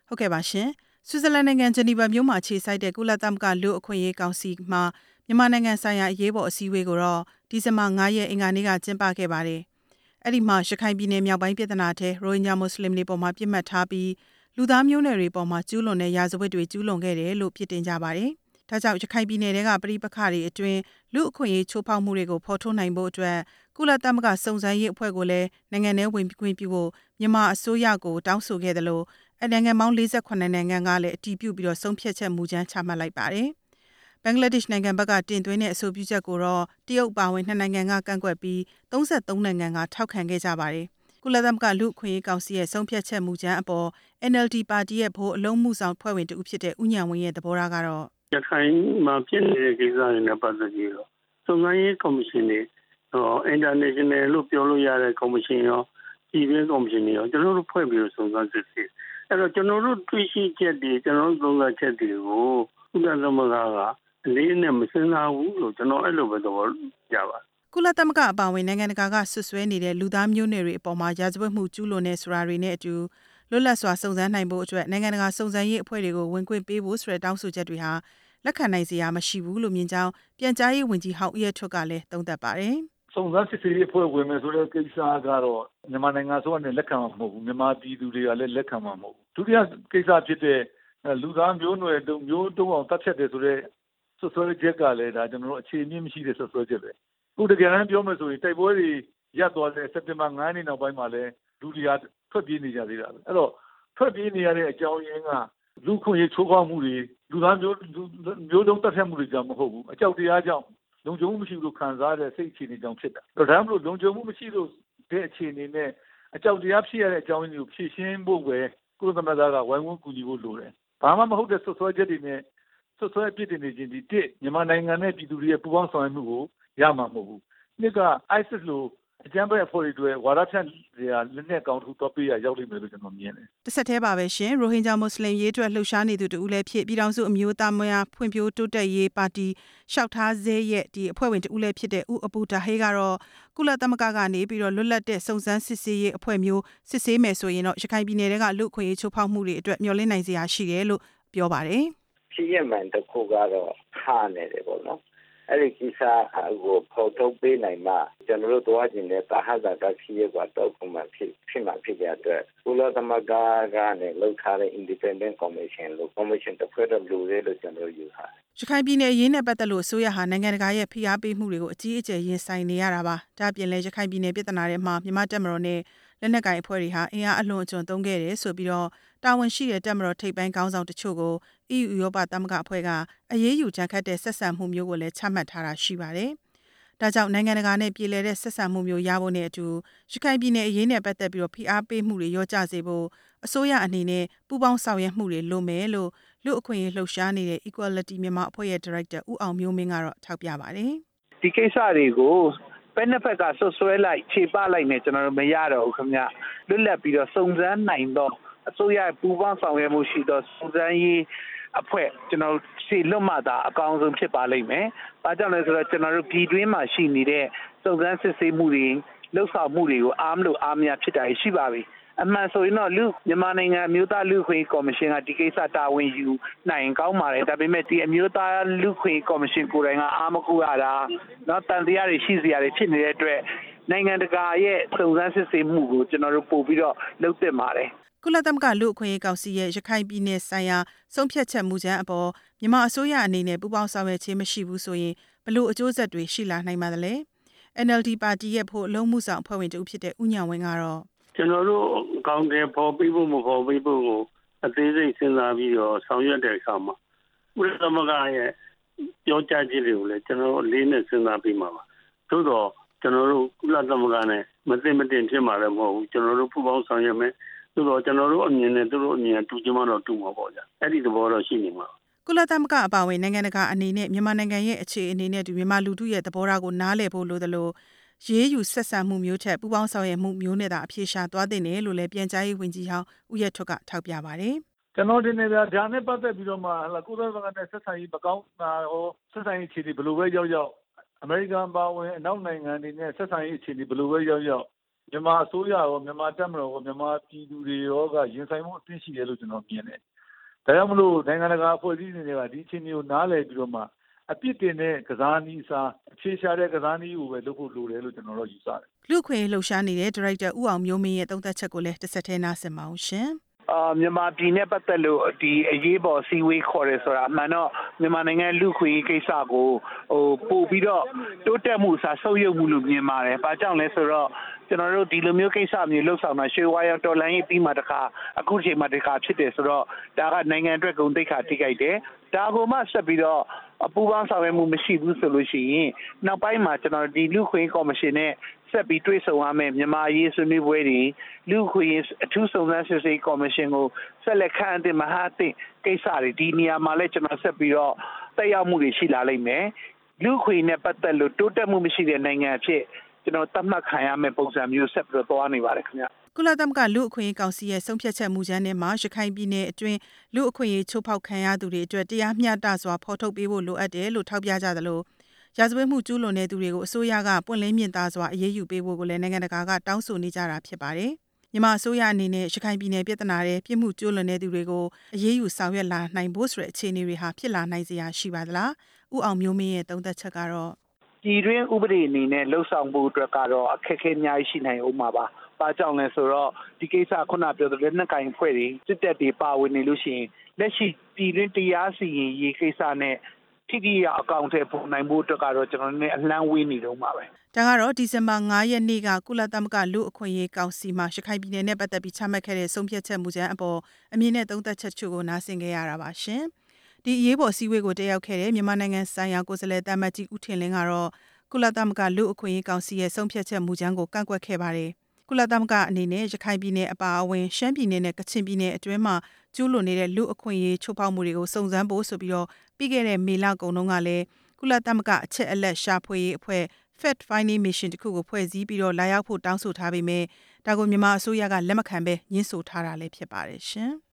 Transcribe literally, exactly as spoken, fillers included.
ဟုတ်ကဲ့ပါရှင်ဆွစ်ဇာလန်နိုင်ငံဂျနီဗာမြို့မှာခြေစိုက်တဲ့ကုလသမဂ္ဂလူ့အခွင့်အရေးကောင်စီမှာမြန်မာနိုင်ငံဆိုင်ရာအရေးပေါ်အစည်းအဝေးကိုတော့ဒီဇင်ဘာ၅ရက်အင်္ဂါနေ့ကကျင်းပခဲ့ပါတယ်။အဲ့ဒီမှာရခိုင်ပြည်နယ်မြောက်ပိုင်းပြည်ထနာထဲရိုဟင်ဂျာမွတ်စလင်တွေပေါ်မှာပြစ်မှတ်ထားပြီးလူသားမျိုးနွယ်တွေပေါ်မှာကျူးလွန်တဲ့ရာဇဝတ်တွေကျူးလွန်ခဲ့တယ်လို့ဖြစ်တင်ကြပါတယ်။ဒါကြောင့်ရခိုင်ပြည်နယ်ကပဋိပက္ခတွေအတွင်းလူ့အခွင့်အရေးချိုးဖောက်မှုတွေကိုဖော်ထုတ်နိုင်ဖို့အတွက်ကုလသမဂ္ဂစုံစမ်းရေးအဖွဲ့ကိုလည်းနိုင်ငံ내ဝင်ခွင့်ပြုဖို့မြန်မာအစိုးရကိုတောင်းဆိုခဲ့တယ်လို့နိုင်ငံပေါင်း၄၈နိုင်ငံကလည်းအတည်ပြုပြီးတော့ဆုံးဖြတ်ချက်မူကြမ်းချမှတ်လိုက်ပါတယ်။ဘင်္ဂလားဒေ့ရှ်နိုင်ငံဘက်ကတင်သွင်းတဲ့အဆိုပြုချက်ကိုတော့တရုတ်ပါဝင်နှစ်နိုင်ငံကကန့်ကွက်ပြီး၃၃နိုင်ငံကထောက်ခံခဲ့ကြပါတယ်။ကုလသမဂ္ဂလူ့အခွင့်အရေးကောင်စီရဲ့ဆုံးဖြတ်ချက်မူကြမ်းအပေါ် N L D ပါတီရဲ့ဗဟိုအလုံးမှုဆောင်ဖွဲ့ဝင်တူဖြစ်တဲ့ဦးညံဝင်းရဲ့သဘောထားကတော့ရခိုင်မှာဖြစ်နေတဲ့ကိစ္စတွေနဲ့ပတ်သက်ပြီးတော့စုံစမ်းရေးကော်မရှင်တွေဟော international လို့ပြောလို့ရတဲ့ကော်မရှင်ရောပြည်ပကော်မရှင်တွေရောကျွန်တော်တို့ဖွဲ့ပြီးတော့စုံစမ်းစစ်ဆေးအဲ့တော့ကျွန်တော်တို့တွေ့ရှိချက်တွေကျွန်တော်တို့သုံးသပ်ချက်တွေကိုကုလသမဂ္ဂကအလေးနဲ့မစဉ်းစားဘူးလို့ကျွန်တော်အဲ့လိုပဲသဘောရပါကုလသမဂ္ဂအပါအဝင်နိုင်ငံတကာကဆွဆွဲနေတဲ့လူသားမျိုးနွယ်တွေအပေါ်မှာရာဇဝတ်မှုကျူးလွန်နေဆိုတာတွေနဲ့အတူလွတ်လပ်စွာစုံစမ်းနိုင်ဖို့အတွက်နိုင်ငံတကာစုံစမ်းရေးအဖွဲ့တွေကိုဝင်ခွင့်ပေးဖို့ဆိုတဲ့တောင်းဆိုချက်တွေဟာလက်ခံနိုင်စရာမရှိဘူးလို့မြင်ကြောင်းပြန်ကြားရေးဝန်ကြီးဟောင်းဦးရထွဋ်ကလည်းသုံးသပ်ပါတယ်။စုံစမ်းစစ်ဆေးရေးအဖွဲ့ဝင်မယ်ဆိုတဲ့ကိစ္စကတော့မြန်မာနိုင်ငံဆိုကနေလက်ခံမှာမဟုတ်ဘူးမြန်မာပြည်သူတွေကလည်းလက်ခံမှာမဟုတ်ဘူးဒုတိယကိစ္စဖြစ်တဲ့လူသားမျိုးနွယ်တို့မျိုးတုံးအောင်တပ်ဖြတ်တယ်ဆိုတဲ့ဆွဆွဲချက်ကလည်းဒါကျွန်တော်တို့အခြေအမြင့်မရှိတဲ့ဆွဆွဲချက်ပဲခုတကယ်တမ်းပြောမယ်ဆိုရင်တိုက်ပွဲတွေရပ်သွားတဲ့စက်တင်ဘာ၅ရက်နေ့နောက်ပိုင်းမှာလည်းလူတွေကထွက်ပြေးနေကြသေးတာပဲအဲ့တော့ထွက်ပြေးနေရတဲ့အကြောင်းရင်းကလူခွင့်ရေးချိုးဖောက်မှုတွေလူသားမျိုးမျိုးတုံးတပ်ဖြတ်မှုတွေကြောင့်မဟုတ်ဘူးအကြောက်တရားကြောင့်လုံခြုံမှုမရှိလို့ခံစားတဲ့စိတ်အခြေအနေကြောင့်ဖြစ်တာဒါကြောင့်မလို့လုံခြုံမှုမရှိလို့တဲ့အခြေအနေနဲ့အကြောက်တရားဖြစ်ရတဲ့အကြောင်းရင်းကိုဖြေရှင်းဖို့ပဲကုလသမဂ္ဂကဝိုင်းဝန်းကူညီဖို့လိုတယ်ဘာမှမဟုတ်တဲ့ဆွဆွဲချက်တွေနဲ့ဆွဆွဲအပြစ်တင်နေခြင်းဒီတစ်မြန်မာနိုင်ငံနဲ့ပြည်သူတွေရဲ့ပူးပေါင်းဆောင်ရွက်မှုကိုရမှာမဟုတ်ဘူးနှစ်က ISIS လို့အကြမ်းဖက်အဖွဲ့တွေဝါဒဖြန့်တွေကလက်နက်ကောင်ထုတော့ပေးရရောက်လိမ့်မယ်လို့ကျွန်တော်မြင်တယ်တစ်ဆက်တည်းပါပဲရှင်ရိုဟင်ဂျာမွတ်စလင်ရေးအတွက်လှုပ်ရှားနေသူတူဦးလည်းဖြစ်ပြည်ထောင်စုအမျိုးသားများဖွံ့ဖြိုးတိုးတက်ရေးပါတီရှောက်ထားစေရဲ့ဒီအဖွဲ့ဝင်တူဦးလည်းဖြစ်တဲ့ဦးအပူတာဟေးကတော့ကုလသမဂ္ဂကနေပြီးတော့လွတ်လပ်တဲ့စုံစမ်းစစ်ဆေးရေးအဖွဲ့မျိုးစစ်ဆေးမယ်ဆိုရင်တော့ရခိုင်ပြည်နယ်ကလူ့အခွင့်အရေးချိုးဖောက်မှုတွေအတွက်မျှော်လင့်နိုင်စရာရှိတယ်လို့ပြောပါတယ်ဖြစ်ရမှန်တစ်ခုကတော့ဟာနေတယ်ပေါ့နော်အဲ့ဒီကိစ္စကိုပေါ်ထုတ်ပေးနိုင်မှကျွန်တော်တို့တွားကျင်တဲ့တာဟဇာတဖြစ်ရကတော့ပုံမှန်ဖြစ်ဖြစ်မှဖြစ်ကြတဲ့ကုလသမဂ္ဂကနေလောက်ထားတဲ့ independent commission လို့ commission တစ်ဖွဲ့တော့လူရဲလို့ကျွန်တော်ယူထားရခိုင်ပြည်နယ်အရေးနဲ့ပတ်သက်လို့အစိုးရဟာနိုင်ငံတကာရဲ့ဖိအားပေးမှုတွေကိုအကြီးအကျယ်ရင်ဆိုင်နေရတာပါဒါ့အပြင်လည်းရခိုင်ပြည်နယ်ပြည်ထနာထဲမှာမြန်မာတပ်မတော်နဲ့လက်နက်ကိုင်အဖွဲ့တွေဟာအင်အားအလွန်အကျွံသုံးခဲ့တယ်ဆိုပြီးတော့တာဝန်ရှိတဲ့တပ်မတော်ထိပ်ပိုင်းခေါင်းဆောင်တချို့ကို အီးယူဥရောပသမဂ္ဂအဖွဲ့ကအရေးယူကြမ်းခတ်တဲ့ဆက်ဆံမှုမျိုးကိုလည်းချမှတ်ထားတာရှိပါတယ်။ဒါကြောင့်နိုင်ငံတကာနဲ့ပြည်လည်တဲ့ဆက်ဆံမှုမျိုးရဖို့နဲ့အတူရခိုင်ပြည်နယ်အရေးနဲ့ပတ်သက်ပြီးတော့ဖိအားပေးမှုတွေရောကြစေဖို့အစိုးရအနေနဲ့ပူးပေါင်းဆောင်ရွက်မှုတွေလုပ်မယ်လို့လူ့အခွင့်အရေးလှုပ်ရှားနေတဲ့ Equality မြန်မာအဖွဲ့ရဲ့ Director ဦးအောင်မျိုးမင်းကတော့ထောက်ပြပါတယ်။ဒီကိစ္စတွေကိုဘယ်နှစ်ဖက်ကဆွဆွဲလိုက်ခြေပလိုက်နေကျွန်တော်တို့မရတော့ဘူးခင်ဗျ။လွတ်လပ်ပြီးတော့စုံစမ်းနိုင်တော့အစိုးရပူးပေါင်းဆောင်ရွက်မှုရှိတော့စုံစမ်းရေးအဖွဲ့ကျွန်တော်ရှေ့လွတ်မှသာအကောင်းဆုံးဖြစ်ပါလိမ့်မယ်။ဘာကြောင့်လဲဆိုတော့ကျွန်တော်တို့ပြည်တွင်းမှာရှိနေတဲ့စုံစမ်းစစ်ဆေးမှုတွေလှုပ်ဆောင်မှုတွေကိုအားမလို့အားမရဖြစ်တာရှိပါပြီ။အမှန်ဆိုရင်တော့လူမြန်မာနိုင်ငံအမျိုးသားလူ့ခွင့်ကော်မရှင်ကဒီကိစ္စတာဝန်ယူနိုင်ကောင်းပါတယ်။ဒါပေမဲ့ဒီအမျိုးသားလူ့ခွင့်ကော်မရှင်ကိုယ်တိုင်ကအားမကူရတာเนาะတန်တရားတွေရှိစရာတွေဖြစ်နေတဲ့အတွက်နိုင်ငံတကာရဲ့စုံစမ်းစစ်ဆေးမှုကိုကျွန်တော်တို့ပို့ပြီးတော့လုပ်သင့်ပါတယ်ကုလသမဂ္ဂလူ့အခွင့်အရေးကောင်စီရဲ့ရခိုင်ပြည်နယ်ဆိုင်ရာဆုံးဖြတ်ချက်မူကြမ်းအပေါ်မြန်မာအစိုးရအနေနဲ့ပူးပေါင်းဆောင်ရွက်ခြင်းမရှိဘူးဆိုရင်ဘလို့အကျိုးဆက်တွေရှိလာနိုင်ပါသလဲ N L D ပါတီရဲ့ဖို့အလုံးမှုဆောင်အဖွဲ့ဝင်တူဖြစ်တဲ့ဦးညံဝင်းကတော့ကျွန်တော်တို့အကောင့်တွေပေါ်ပြီးဖို့မပေါ်ပြီးဖို့ကိုအသေးစိတ်စဉ်းစားပြီးတော့ဆောင်ရွက်တဲ့အခါမှာကုလသမဂ္ဂရဲ့ပြောကြားချက်တွေကိုလည်းကျွန်တော်တို့အလေးနဲ့စဉ်းစားပြီးမှာပါသို့တော့ကျွန်တော်တို့ကုလသမဂ္ဂနဲ့မသိမတင်ဖြစ်မှာလည်းမဟုတ်ဘူးကျွန်တော်တို့ပူးပေါင်းဆောင်ရွက်မယ်ဆိုတော့ကျွန်တော်တို့အမြင်နဲ့သူတို့အမြင်တူချင်မှတော့တူမှာပေါ့ဗျာအဲ့ဒီသဘောတော့ရှိနေမှာကုလသမဂ္ဂအပါအဝင်နိုင်ငံတကာအနေနဲ့မြန်မာနိုင်ငံရဲ့အခြေအနေနဲ့ဒီမြန်မာလူထုရဲ့သဘောထားကိုနားလည်ဖို့လိုသလိုရေးယူဆက်ဆံမှုမျိုးထက်ပူးပေါင်းဆောင်ရွက်မှုမျိုးနဲ့သာအပြေရှားသွားတဲ့နယ်လို့လည်းပြန်ကြားရေးဝန်ကြီးဟောင်းဦးရထွဋ်ကထောက်ပြပါတယ်ကျွန်တော်တင်နေတာဒါနဲ့ပတ်သက်ပြီးတော့မှဟလာကုလသမဂ္ဂနဲ့ဆက်ဆံရေးမကောင်းတာဟောဆက်ဆံရေးအခြေအနေဘယ်လိုပဲရောက်ရောက်အမေရိကန်ပါဝင်အနောက်နိုင်ငံတွေနဲ့ဆက်ဆံရေးအခြေအနေဘယ်လိုပဲရောက်ရောက်မြန်မာအစိုးရရောမြန်မာတပ်မတော်ရောမြန်မာပြည်သူတွေရောကရင်ဆိုင်မှုအသင့်ရှိတယ်လို့ကျွန်တော်မြင်တယ်ဒါကြောင့်မလို့နိုင်ငံတကာအဖွဲ့အစည်းတွေကဒီအချိန်မျိုးနားလည်ပြီးတော့မှအပြစ်တင်တဲ့ကစားနည်းစားအခြေရှာတဲ့ကစားနည်းကိုပဲလုပ်ဖို့လိုတယ်လို့ကျွန်တော်တို့ယူဆတယ်လူခွေလှုပ်ရှားနေတဲ့ဒါရိုက်တာဦးအောင်မျိုးမင်းရဲ့သုံးသပ်ချက်ကိုလည်းတစ်ဆက်တည်းနားဆင်ပါအောင်ရှင်အာမြန်မာပြည်နဲ့ပတ်သက်လို့ဒီအရေးပေါ်စီဝေးခေါ်တယ်ဆိုတာအမှန်တော့မြန်မာနိုင်ငံလူခွေကိစ္စကိုဟိုပို့ပြီးတော့တိုးတက်မှုစာဆုပ်ယုပ်မှုလို့မြင်ပါတယ်။ဘာကြောင့်လဲဆိုတော့ကျွန်တော်တို့ဒီလိုမျိုးကိစ္စမျိုးလှုပ်ဆောင်တာရွှေဝါရော်တော်လိုင်းရေးပြီးမှတခါအခုချိန်မှတခါဖြစ်တယ်ဆိုတော့ဒါကနိုင်ငံအတွက်ဂုဏ်သိက္ခာထိခိုက်တယ်။ဒါကိုမှဆက်ပြီးတော့အပူပေါင်းဆောင်ရွက်မှုမရှိဘူးဆိုလို့ရှိရင်နောက်ပိုင်းမှာကျွန်တော်ဒီလူခွေကော်မရှင်နဲ့ဆက်ပြီးတွေ့ဆုံရမယ်မြန်မာရေးဆွေးနွေးပွဲတွေလူခွေအထူးစုံစမ်းစစ်ဆေးကော်မရှင်ကိုဆက်လက်ခန့်အပ်တဲ့မဟာအသင်းကိစ္စတွေဒီနေရာမှာလည်းကျွန်တော်ဆက်ပြီးတော့တက်ရောက်မှုတွေရှိလာလိမ့်မယ်လူခွေနဲ့ပတ်သက်လို့တိုးတက်မှုမရှိတဲ့နိုင်ငံအဖြစ်ကျွန်တော်သတ်မှတ်ခံရမယ့်ပုံစံမျိုးဆက်ပြီးတော့သွားနေပါတယ်ခင်ဗျကုလသမဂ္ဂလူအခွင့်အရေးကောင်စီရဲ့ဆုံးဖြတ်ချက်မူကြမ်းထဲမှာရခိုင်ပြည်နယ်အတွင်းလူအခွင့်အရေးချိုးဖောက်ခံရသူတွေအတွက်တရားမျှတစွာဖော်ထုတ်ပေးဖို့လိုအပ်တယ်လို့ထောက်ပြကြသလိုရာဇဝတ်မှုကျူးလွန်တဲ့သူတွေကိုအစိုးရကပွင့်လင်းမြင်သာစွာအရေးယူပေးဖို့ကိုလည်းနိုင်ငံတကာကတောင်းဆိုနေကြတာဖြစ်ပါတယ်။မြန်မာအစိုးရအနေနဲ့ရခိုင်ပြည်နယ်ပြည်ထနာတဲ့ပြည်မှုကျူးလွန်တဲ့သူတွေကိုအရေးယူဆောင်ရွက်လာနိုင်ဖို့ဆိုတဲ့အခြေအနေတွေဟာဖြစ်လာနိုင်စရာရှိပါသလား။ဦးအောင်မျိုးမင်းရဲ့သုံးသပ်ချက်ကတော့ပြည်တွင်းဥပဒေအနေနဲ့လှုပ်ဆောင်ဖို့အတွက်ကတော့အခက်အခဲအများကြီးရှိနိုင်အောင်ပါပါ။ဘာကြောင့်လဲဆိုတော့ဒီကိစ္စခုနပြောတဲ့လက်နက်ကင်ဖွဲ့တွေစစ်တပ်တွေပါဝင်နေလို့ရှိရင်လက်ရှိပြည်တွင်းတရားစီရင်ရေးကိစ္စနဲ့ထိထိရောက်အကောင့်ထဲပုံနိုင်ဖို့အတွက်ကတော့ကျွန်တော်တို့အလံဝေးနေတော့မှာပဲဒါကတော့ဒီဇင်ဘာငါးရက်နေ့ကကုလသမဂ္ဂလူအခွင့်အရေးကောင်စီမှာရခိုင်ပြည်နယ်နဲ့ပတ်သက်ပြီးချမှတ်ခဲ့တဲ့ဆုံးဖြတ်ချက်မူကြမ်းအပေါ်အမြင့်နဲ့သုံးသပ်ချက်ချို့ကိုနားဆင်ခဲ့ရတာပါရှင်ဒီအရေးပေါ်စည်းဝေးကိုတက်ရောက်ခဲ့တဲ့မြန်မာနိုင်ငံဆိုင်ရာကိုယ်စားလှယ်တမတ်ကြီးဦးထင်လင်းကတော့ကုလသမဂ္ဂလူအခွင့်အရေးကောင်စီရဲ့ဆုံးဖြတ်ချက်မူကြမ်းကိုကန့်ကွက်ခဲ့ပါတယ်ကုလသမဂ္ဂအနေနဲ့ရခိုင်ပြည်နယ်အပါအဝင်ရှမ်းပြည်နယ်နဲ့ကချင်ပြည်နယ်အတွင်းမှာကျူးလွန်နေတဲ့လူအခွင့်အရေးချိုးဖောက်မှုတွေကိုစုံစမ်းဖို့ဆိုပြီးတော့ပြီးခဲ့တဲ့မေလကုန်တုန်းကလည်းကုလသမဂ္ဂအချက်အလက်ရှာဖွေရေးအဖွဲ့ Fact Finding Mission တခုကိုဖွဲ့စည်းပြီးတော့လာရောက်ဖို့တောင်းဆိုထားပေမဲ့ဒါကိုမြန်မာအစိုးရကလက်မခံဘဲညှင်းဆိုထားတာလည်းဖြစ်ပါတယ်ရှင်